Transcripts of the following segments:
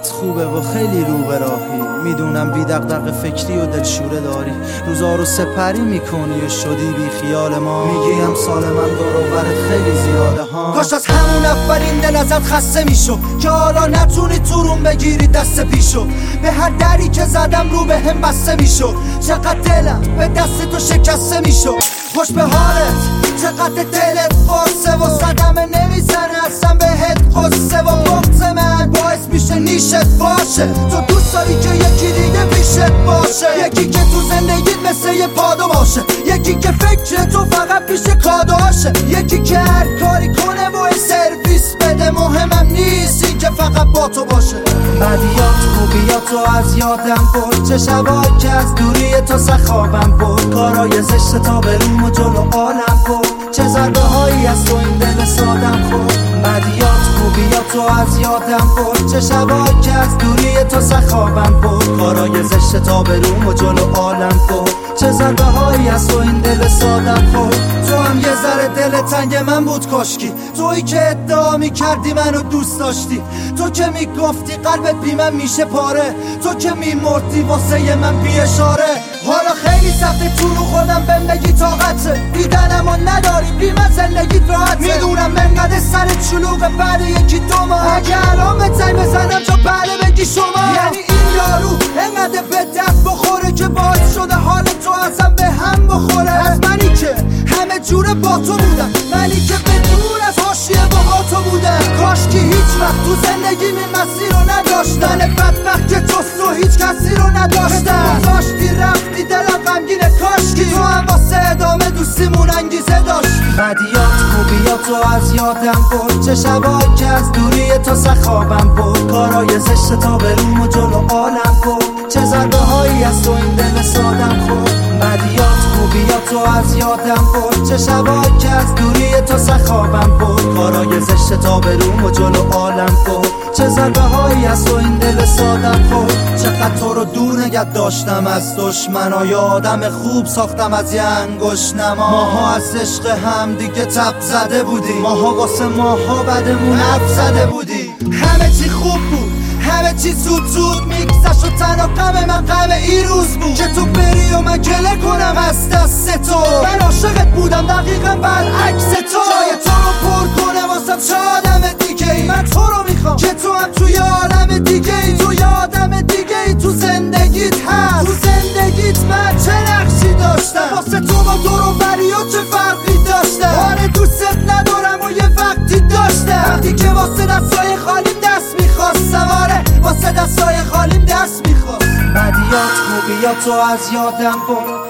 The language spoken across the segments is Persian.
حالت خوبه و خیلی رو به راهی. میدونم بی دغدغه فکری و دلشوره داری، روزا رو سپری میکنی و شدی بی خیال ما. میگی امسال من دور و برت خیلی زیاده ها. کاش از همون اولین دل ازت خسته میشو که حالا نتونی تو روم بگیری دست پیشو. به هر دری که زدم رو به هم بسته میشو. چقدر دلم به دست تو شکسته میشو. خوش به حالت چقدر دلت قصه و صدمه نمیزنه اصلا بهت قصه و بغض من باعث میشه نیشت باشه. تو دوست داری که یکی دیگه پیشت باشه، یکی که تو زندگیت مثل یه پادو باشه، یکی که فکر تو فقط پیش کادوهاشه، یکی که هر کاری کنه و سرویس بده. مهمم نیست این که فقط با تو باشه. بدیات خوبیاتو از یادم برد، چه شبایی که از دوری تو سخابم برد، کارای زشت تا بروم و جلو عالم برد، چه ضربه هایی از تو این دل سادم خورد. بدیات خوبیاتو از یادم برد، چه شبایی که از دوری تو سخابم برد، کارای زشت تا بروم و جلو عالم برد، چه ضربه هایی از تو این دل سادم خورد. تو هم یه ذره دل تنگ من بود کاشکی، تویی که ادعا میکردی منو دوست داشتی، تو که میگفتی قلبت بی من میشه پاره، تو که میمردی واسه من بی اشاره. حالا خیلی سخته تو رو خودم بهم بگی طاقته، دیدنمو نداری بی من زندگیت راحته. میدونم انقدر سرت شلوغه بعد یکی دو ماه، اگه الان به تنگ بزنم تا بعد بگی شما. یعنی این یارو انقدر به درد بخوره که باعث شده حال تو اصلا به هم بخوره. از منی که همه جوره با تو بودم، منی که بدون از حاشیه با تو بودم، کاش که هیچ وقت تو زندگی این مسیر رو نداشتم. من بدبخت که تو هیچ کسی رو نداشتم، گذاشتی رفتی دلم غمگینه، کاشکی تو هم واسه ادامه دوستیمون انگیزه داشتی. بدیات خوبیاتو از یادم برد، چه شبایی که از دوری تو سخابم برد، کارای زشت تا بروم و جلو عالم برد، چه ضربه هایی از تو این دل سادم خورد. بدیات خوبیاتو از یادم برد، چه شبایی که از دوری تو سخابم برد، کارای زشت تا بروم و جلو عالم برد، چه ضربه هایی از تو این دل سادم خورد. چقدر تو رو دور نگه داشتم از دشمنا، یه آدم خوب ساختم از یه انگشت نما. ماها از عشق هم دیگه تب زده بودیم، ماها واسه ماها بدمون حرف زده بودیم. همه چی خوب بود، همه چی زود میگذشت و تنها غم من غم این روز بود که تو بری و من گله کنم از دست تو. من عاشقت بودم دقیقا برعکس تو، جای تو رو پر کنم واسم چه آدم دیگه ای. من تو رو میخوام که تو هم توی عالم دیگه ای، توی آدم دیگه ای تو زندگیت هست. تو زندگیت من چه نقشی داشتم، واسه تو با دور و بری و چه فرقی داشتم. آره دوستت ندارم و یه وقتی داشتم، وقتی که واسه دستای خالیم دست میخواستم، آره واسه دستای خالیم دست میخواست. بدیات خوبیاتو از یادم برد،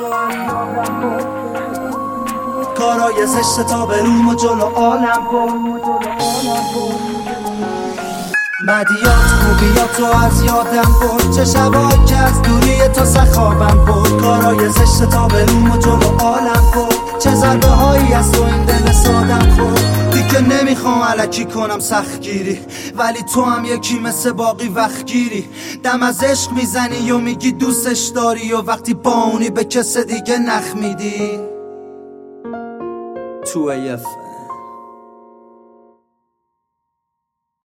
کارای زشت تا بروم و جلو عالم برد. بدیات خوبیاتو از یادم برد، چه شبایی که از دوری تو سخابم برد، کارای زشت تا بروم و جلو عالم برد، چه ضربه هایی از تو این دل سادم خورد. دیگه نمیخوام الکی کنم سختگیری، ولی تو هم یکی مثل باقی وقتگیری. دم از عشق میزنی و میگی دوستش داری و وقتی با اونی به کس دیگه نخ میدی. 2AF